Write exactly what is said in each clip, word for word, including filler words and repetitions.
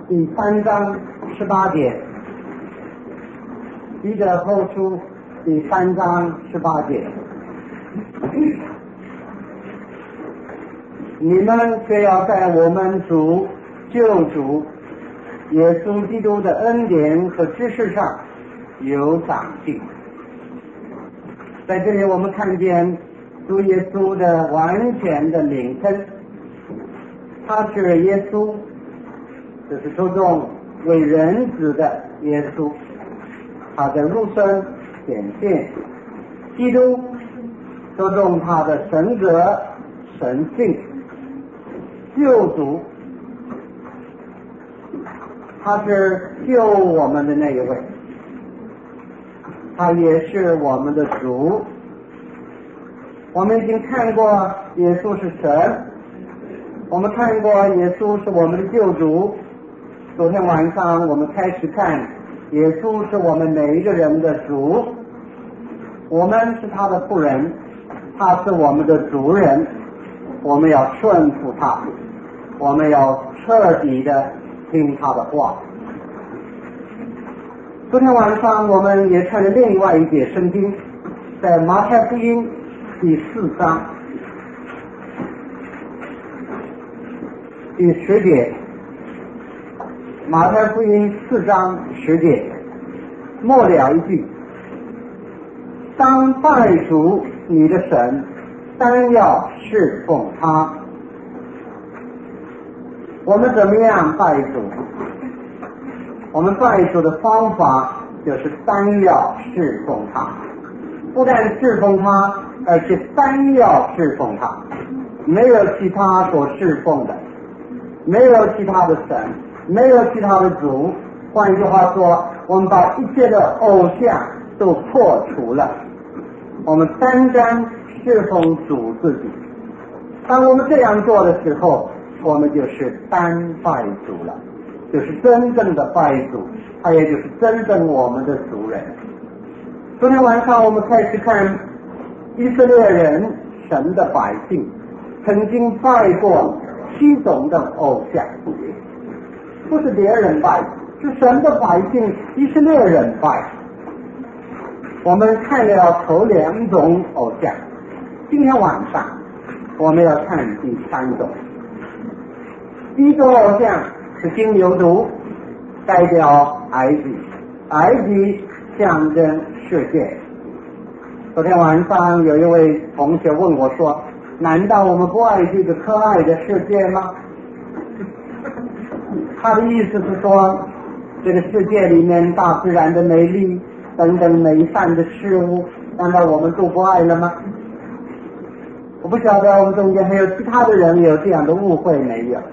第三章十八节，彼得后书第三章十八节，你们却要在我们主救主耶稣基督的恩典和知识上有长进。在这里我们看见主耶稣的完全的领称，他是耶稣，就是注重为人子的耶稣，他的入生显现，基督注重他的神格神性，救主他是救我们的那一位，他也是我们的主。我们已经看过耶稣是神，我们看过耶稣是我们的救主。昨天晚上我们开始看耶稣是我们每一个人的主，我们是他的仆人，他是我们的主人，我们要顺服他，我们要彻底的听他的话。昨天晚上我们也看了另外一节圣经，在马太福音第四章第十节，马太福音四章十节，末了一句，当拜主你的神，单要侍奉他。我们怎么样拜主？我们拜主的方法就是单要侍奉他，不但侍奉他，而且单要侍奉他，没有其他所侍奉的，没有其他的神，没有其他的主。换句话说，我们把一切的偶像都破除了，我们单单侍奉主自己。当我们这样做的时候，我们就是单拜主了，就是真正的拜主，他也就是真正我们的主人。昨天晚上我们开始看以色列人，神的百姓曾经拜过七种的偶像，不是别人拜，是神的百姓以色列人拜。我们看了头两种偶像，今天晚上我们要看第三种。第一种偶像是金牛犊，代表埃及，埃及象征世界。昨天晚上有一位同学问我说，难道我们不爱这个可爱的世界吗？他的意思是说，这个世界里面大自然的美丽等等美善的事物，难道我们都不爱了吗？我不晓得我们中间还有其他的人有这样的误会没有。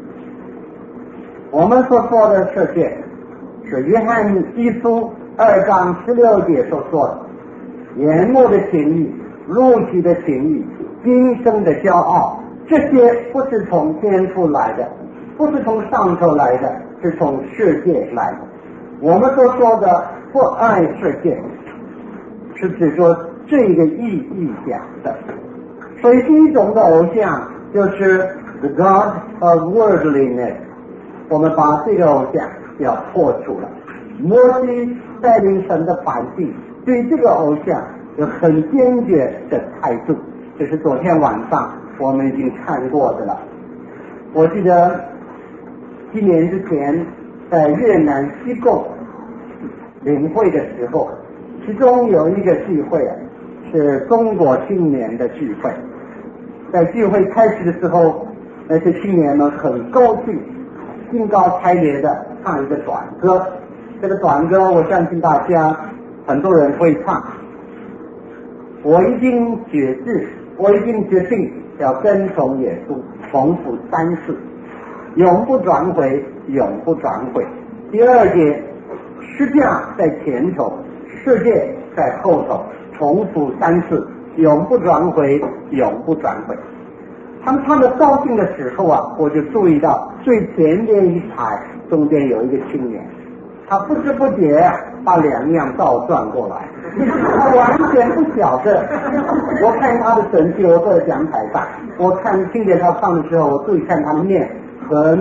我们所说的世界是约翰一书二章十六节所说的，眼目的情欲，肉体的情欲，今生的骄傲，这些不是从天父来的，不是从上头来的，是从世界来的。我们所说的不爱世界，是指说这个意义讲的。所以第一种的偶像就是 the God of worldliness， 我们把这个偶像要破除了。摩西带领神的百姓对这个偶像有很坚决的态度，这是昨天晚上我们已经看过的了。我记得几年之前在越南西贡领会的时候，其中有一个聚会啊，是中国青年的聚会。在聚会开始的时候，那些青年们很高兴，兴高采烈的唱一个短歌。这个短歌我相信大家很多人会唱。我已经决志，我已经决定要跟从耶稣，重复三次，永不转回，永不转回。第二节，十架在前头，世界在后头，重复三次，永不转回，永不转回。他们唱得高兴的时候啊，我就注意到最前面一排中间有一个青年，他不知不觉把两样倒转过来，他完全不晓得。我看他的神气，我坐在讲台上，我看听见他唱的时候，我注意看他的面很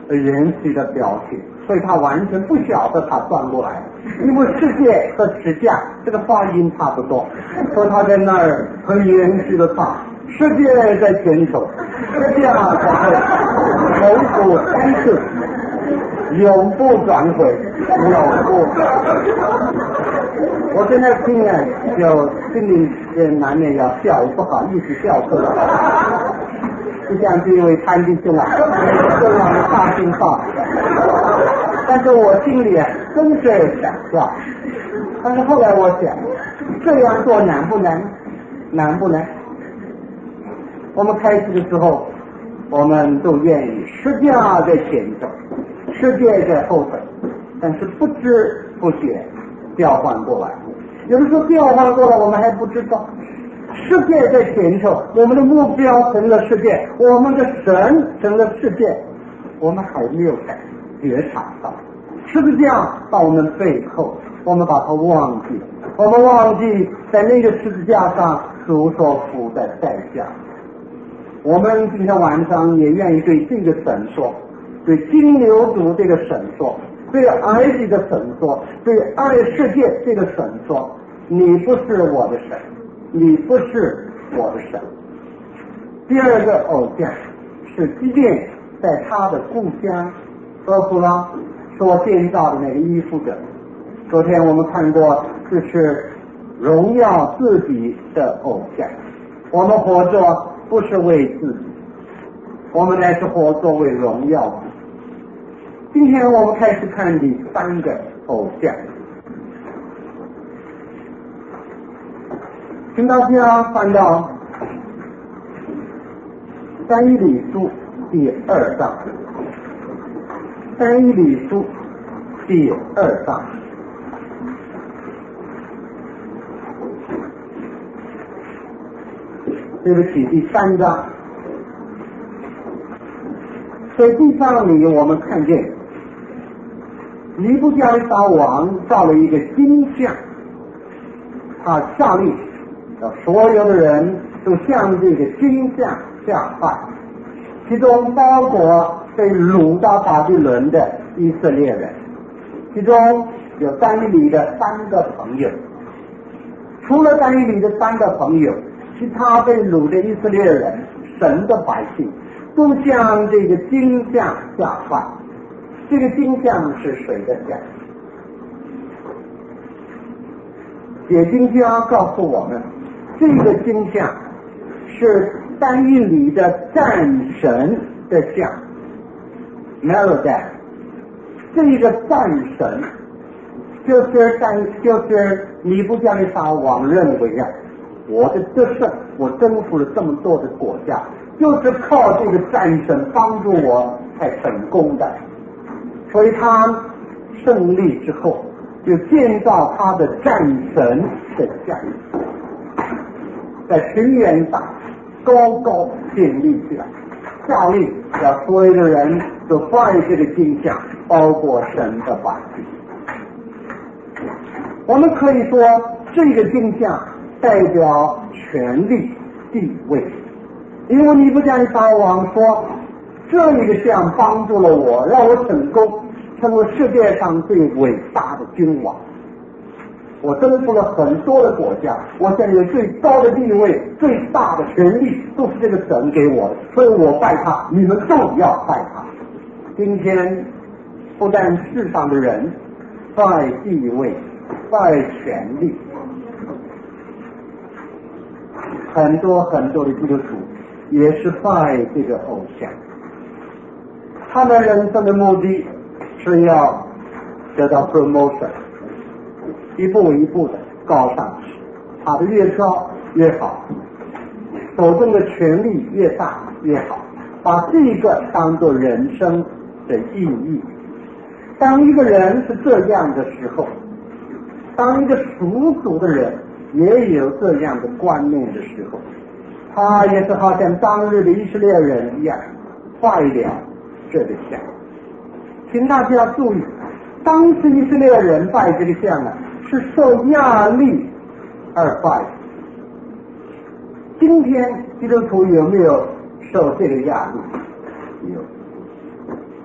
人体的表情，所以他完全不晓得他转过来，因为世界和持架这个发音差不多，所以他在那儿很严肃的唱，世界在前头，持架在后，重复三次，永不转回，永不转回。我现在听了就心里也难免要笑，不好意思笑出来。就像是因为看进去了，这样的大心话，但是我心里真是想笑。但是后来我想，这样做难不难？难不难？我们开始的时候，我们都愿意世界在前头，世界在后头，但是不知不觉调换过来。有的时候调换过来，我们还不知道。世界在前头，我们的目标成了世界，我们的神成了世界，我们还没有觉察到。十字架到我们背后，我们把它忘记，我们忘记在那个十字架上主所付的代价。我们今天晚上也愿意对这个神说，对金牛族这个神说，对埃及的神说，对爱世界这个神说，你不是我的神，你不是我的神。第二个偶像是基甸在他的故乡俄弗拉所建造的那个依附者。昨天我们看过，这是荣耀自己的偶像。我们活着不是为自己，我们乃是活着为荣耀主。今天我们开始看第三个偶像，请大家翻到但以理书第二章，但以理书第二章，对不起，第三章。在第三里我们看见尼布甲尼撒王造了一个金像，他下令让所有的人都向这个金像下拜，其中包括被掳到巴比伦的以色列人，其中有但以理的三个朋友。除了但以理的三个朋友，其他被掳的以色列人，神的百姓都向这个金像下拜。这个金像是谁的像？解经家告诉我们，这个金像是但以理的战神的像 Merodach。 这个战神就是但就是尼布甲尼撒王认为啊，我的得胜，我征服了这么多的国家，就是靠这个战神帮助我才成功的。所以他胜利之后就建造他的战神的像，在平原上高高建立起来，下令要所有的人都拜这个金像，包括神的百姓。我们可以说这个金像代表权力地位，因为尼布甲尼撒王说，这一个像帮助了我，让我成功成为世界上最伟大的君王。我征服了很多的国家，我现在有最高的地位，最大的权力都是这个神给我的，所以我拜他，你们都要拜他。今天不但世上的人拜地位，拜权力，很多很多的基督徒也是拜这个偶像。他们人生的目的是要得到 promotion， 一步一步的高上去，爬得越高越好，手中的权力越大越好，把这个当作人生的意义。当一个人是这样的时候，当一个属主的人也有这样的观念的时候，他也是好像当日的以色列人一样拜了这个像。请大家注意，当时以色列人拜这个像啊，是受压力而拜。今天基督徒有没有受这个压力？有。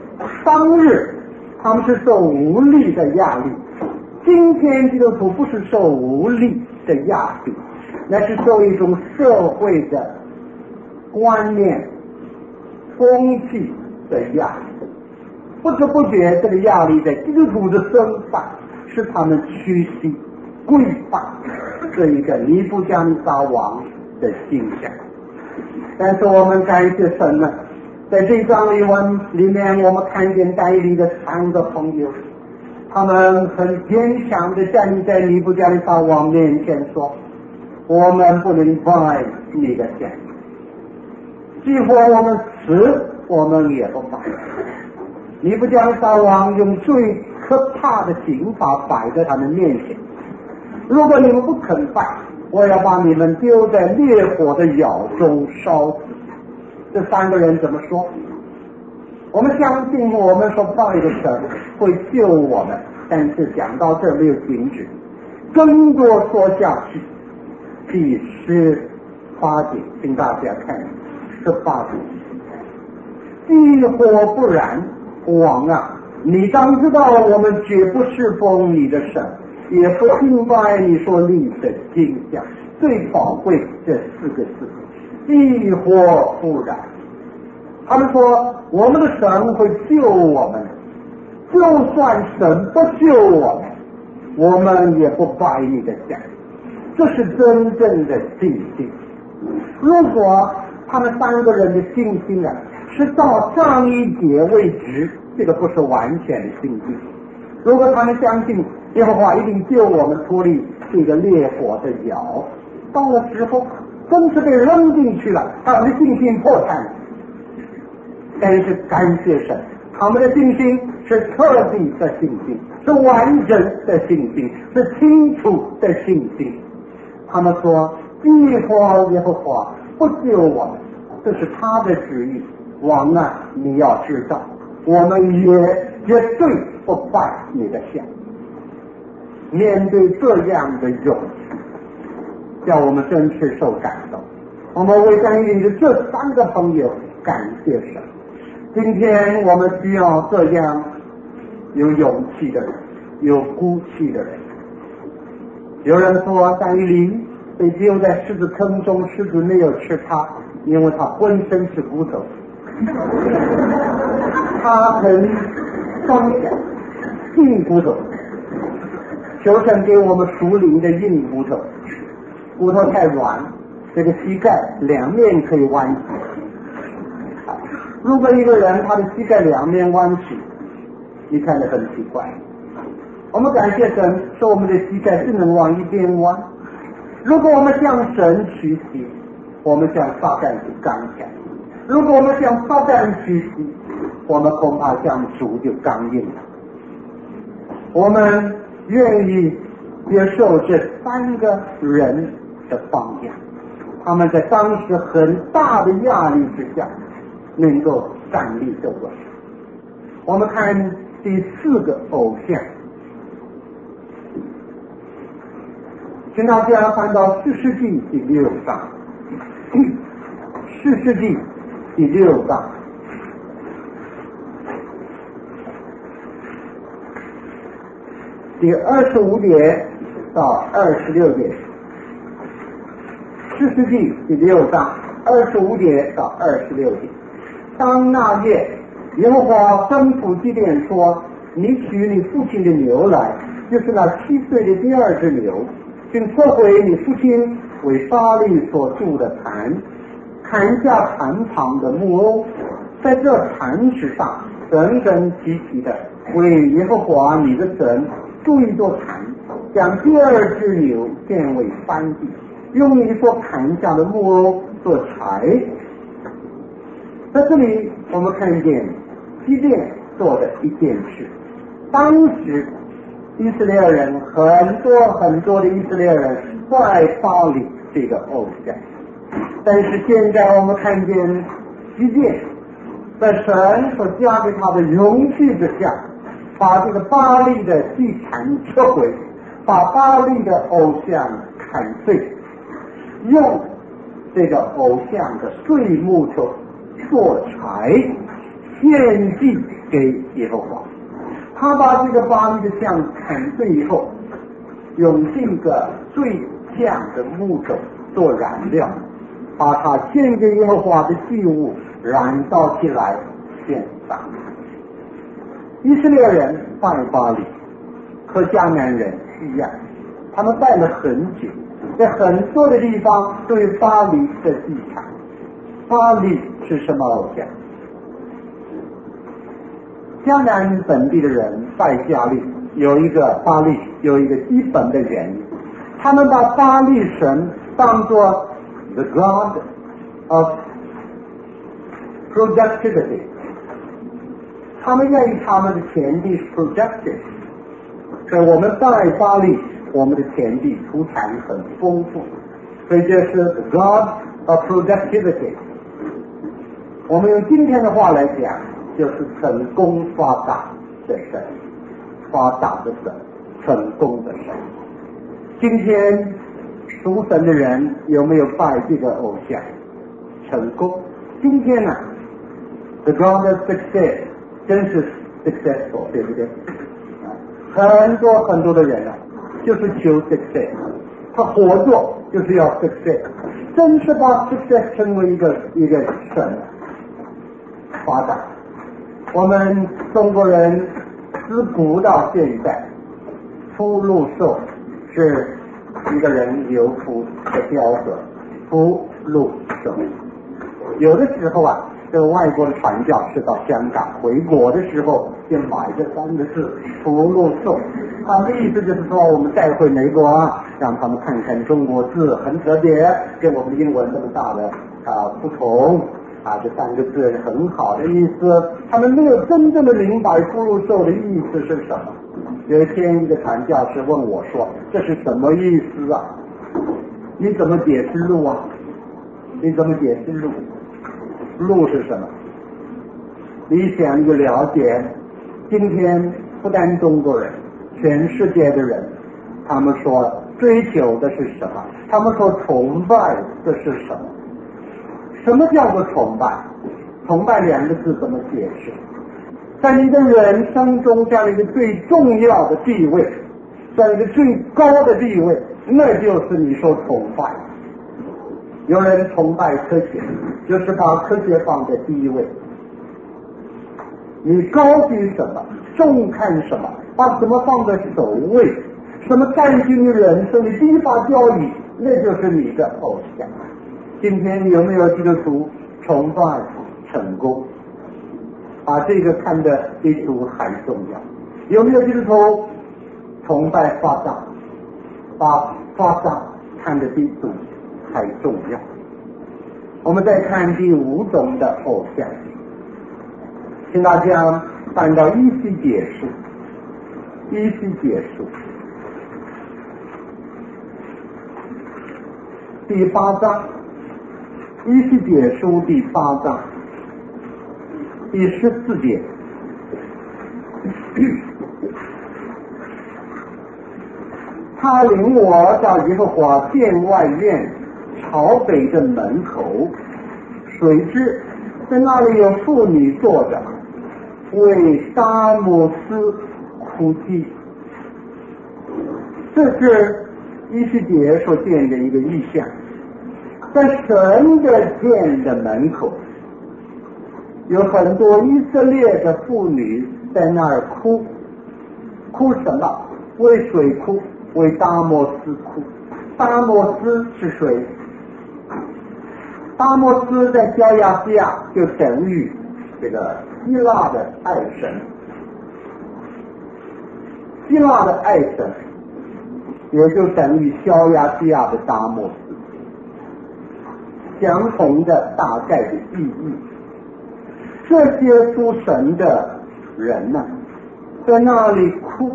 当日他们是受无力的压力，今天基督徒不是受无力的压力，那是受一种社会的观念风气的压力。不知不觉这个压力在基督徒的身上使他们屈膝跪拜这一个尼布甲尼撒王的形象。但是我们感谢神呢，在这一章里文里面我们看见但以理的三个朋友，他们很坚强的站立在尼布甲尼撒王面前说，我们不能拜你的像，即或我们死我们也不拜。尼布甲尼撒王用最可怕的刑罚摆在他们面前，如果你们不肯拜，我要把你们丢在烈火的窑中烧死。这三个人怎么说？我们相信我们所拜的神会救我们，但是讲到这没有停止，更多说下去。第十八节，请大家看十八节，既或不然，王啊，你当知道我们绝不侍奉你的神，也不敬拜你所立的经像。最宝贵这四个字，亦或不然。他们说我们的神会救我们，就算神不救我们，我们也不拜你的像。这是真正的信心。如果他们三个人的信心啊是到上一节为止，这个不是完全的信心。如果他们相信耶和华一定救我们脱离这个烈火的窑，到了时候真是被扔进去了，他们的信心破产。但是感谢神，他们的信心是彻底的信心，是完整的信心，是清楚的信心。他们说既或耶和华不救我们，这是他的旨意。王啊，你要知道，我们也绝对不拜你的像。面对这样的勇气，叫我们真是受感动。我们为但以理的这三个朋友感谢神。今天我们需要这样有勇气的人，有骨气的人。有人说但以理被丢在狮子坑中，狮子没有吃他，因为他浑身是骨头，他很刚强，硬骨头。求神给我们属灵的硬骨头，骨头太软，这个膝盖两面可以弯起。如果一个人他的膝盖两面弯起，你看得很奇怪。我们感谢神说我们的膝盖只能往一边弯。如果我们向神屈膝，我们向撒旦是刚强；如果我们向撒旦屈膝，我们恐怕向主就刚硬了。我们愿意接受这三个人的方向，他们在当时很大的压力之下能够站立得稳。我们看第四个偶像，请大家翻到士师记第六章，士师记第六章第二十五节到二十六节。士师记第六章二十五节到二十六节。当那夜，耶和华吩咐基甸说，你取你父亲的牛来，就是那七岁的第二只牛，并撤回你父亲为巴力所筑的坛，砍下坛旁的木偶，在这坛石上整整齐齐的为耶和华你的神筑一座坛，将第二只牛建为燔祭，用你所砍下的木偶做柴。在这里我们看见基甸做的一件事。当时以色列人很多很多的以色列人在巴力这个偶像，但是现在我们看见基甸在神所加给他的勇气之下，把这个巴力的祭坛撤回，把巴力的偶像砍碎，用这个偶像的碎木头做柴， 献祭给耶和华。他把这个巴力的像砍碎以后，用这个最强的木头做燃料，把它献给耶和华的祭物燃烧起来献上。以色列人拜巴力，和迦南人一样，他们拜了很久，在很多的地方都有巴力的祭坛。巴力是什么偶像？迦南本地的人拜加利有一个巴力，有一个基本的原因，他们把巴力神当作 the god of productivity， 他们认为他们的田地是 productive， 所以我们拜巴力，我们的田地土产很丰富，所以这是 the god of productivity。 我们用今天的话来讲，就是成功发达的神，发达的神，成功的神。今天属神的人有没有拜这个偶像？成功。今天呢、啊、，the God of success 真是 successful， 对不对？很多很多的人啊，就是求 success， 他活着就是要 success， 真是把 success 成为一个一个神发达。我们中国人自古到现在，福禄寿是一个人有福的标准，福禄寿。有的时候啊，这个外国的传教士到香港回国的时候，就买这三个字福禄寿，他的意思就是说，我们带回美国啊，让他们看看中国字很特别，跟我们英文这么大的啊不同啊，这三个字是很好的意思。他们没有真正的明白福禄寿的意思是什么。有一天一个传教士问我说，这是什么意思啊？你怎么解释禄啊？你怎么解释禄？禄是什么？你想就了解，今天不但中国人，全世界的人，他们说追求的是什么？他们说崇拜的是什么？什么叫做崇拜？崇拜两个字怎么解释？在你的人生中，这样一个最重要的地位，这样一个最高的地位，那就是你说崇拜。有人崇拜科学，就是把科学放在第一位。你高举什么，重看什么，把什么放在首位，什么占据你人生的第一把交椅，那就是你的偶像。今天有没有基督徒崇拜成功，把这个看得比主还重要？有没有基督徒崇拜发达，把发达看得比主还重要？我们再看第五种的偶像，请大家翻到依西结书，依西结书第八章，依西结书第八章第十四节。他领我到耶和华殿外院朝北的门口，谁知在那里有妇女坐着，为达摩斯哭泣。这是依西结所见的一个意象，在神的殿的门口，有很多以色列的妇女在那儿哭，哭什么？为谁哭？为达摩斯哭。达摩斯是谁？达摩斯在小亚细亚就等于这个希腊的爱神，希腊的爱神也就等于小亚细亚的达摩斯，相同的大概的意义。这些属神的人呢、啊，在那里哭，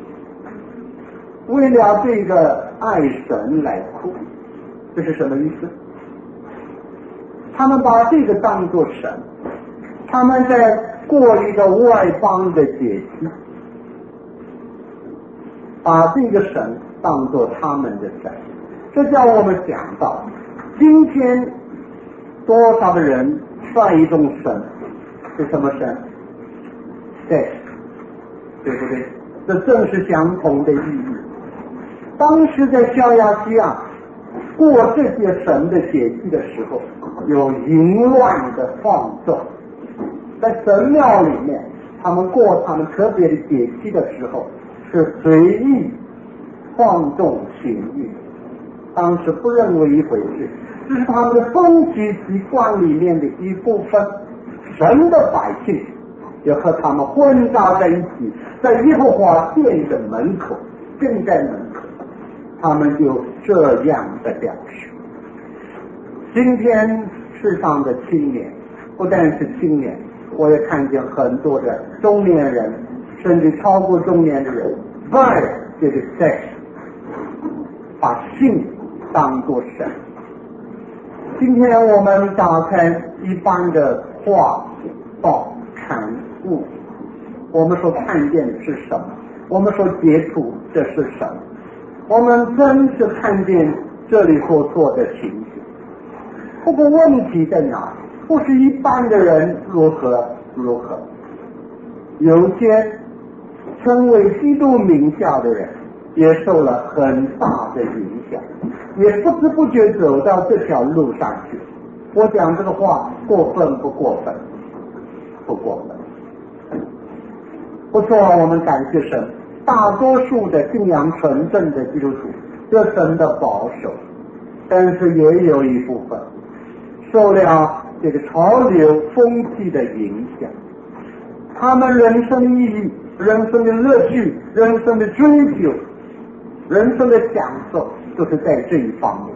为了这个爱神来哭，这是什么意思？他们把这个当作神，他们在过一个外邦的节期，把这个神当作他们的神。这叫我们想到，今天多少的人拜一种神， 是什么神？对，对不对？这正是相同的意义。当时在小亚细亚过这些神的节气的时候，有淫乱的放纵，在神庙里面，他们过他们特别的节气的时候，是随意放纵情欲，当时不认为一回事，这是他们的风俗习惯里面的一部分。神的百姓也和他们混杂在一起，在耶和华殿的门口，正在门口，他们就这样的表示。今天世上的青年，不但是青年，我也看见很多的中年人，甚至超过中年的人，拜这个 sex， 把性当作神。今天我们打开一般的画报刊物，我们所看见的是什么？我们所接触的是什么？我们真是看见这里所做的情形。不过问题在哪里？不是一般的人如何如何，有些成为基督名下的人也受了很大的影响，也不知不觉走到这条路上去。我讲这个话过分不过分？不过分。不错，我们感谢神，大多数的信仰纯正的基督徒对神的保守，但是也有一部分受了这个潮流风气的影响，他们人生意义、人生的乐趣、人生的追求、人生的享受都是在这一方面。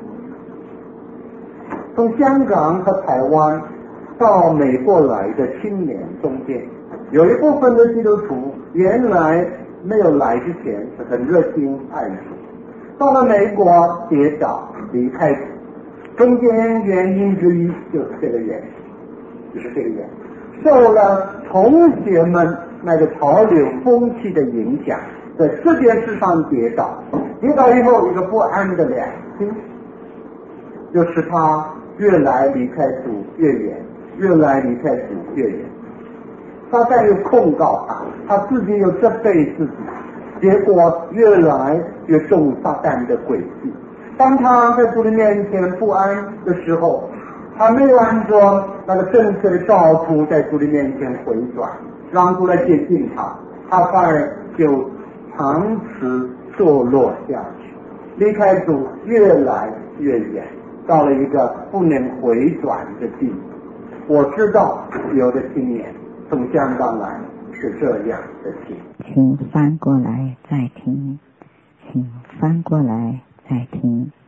从香港和台湾到美国来的青年中间，有一部分的基督徒原来没有来之前是很热心爱主，到了美国跌倒离开主，中间原因之一就是这个原因，就是这个原因，受了同学们那个潮流风气的影响，在这件事上跌倒，跌倒以后一个不安的良心，就使他越来离开主越远，越来离开主越远。撒旦又控告他，他自己又责备自己，结果越来越中撒旦的诡计。当他在主的面前不安的时候，他没有按照那个正确的照图在主的面前回转，让主来接近他，他反而就长此堕落下去，离开主越来越远，到了一个不能回转的地步。我知道有的青年从香港来是这样的情形。请翻过来再听，请翻过来再听。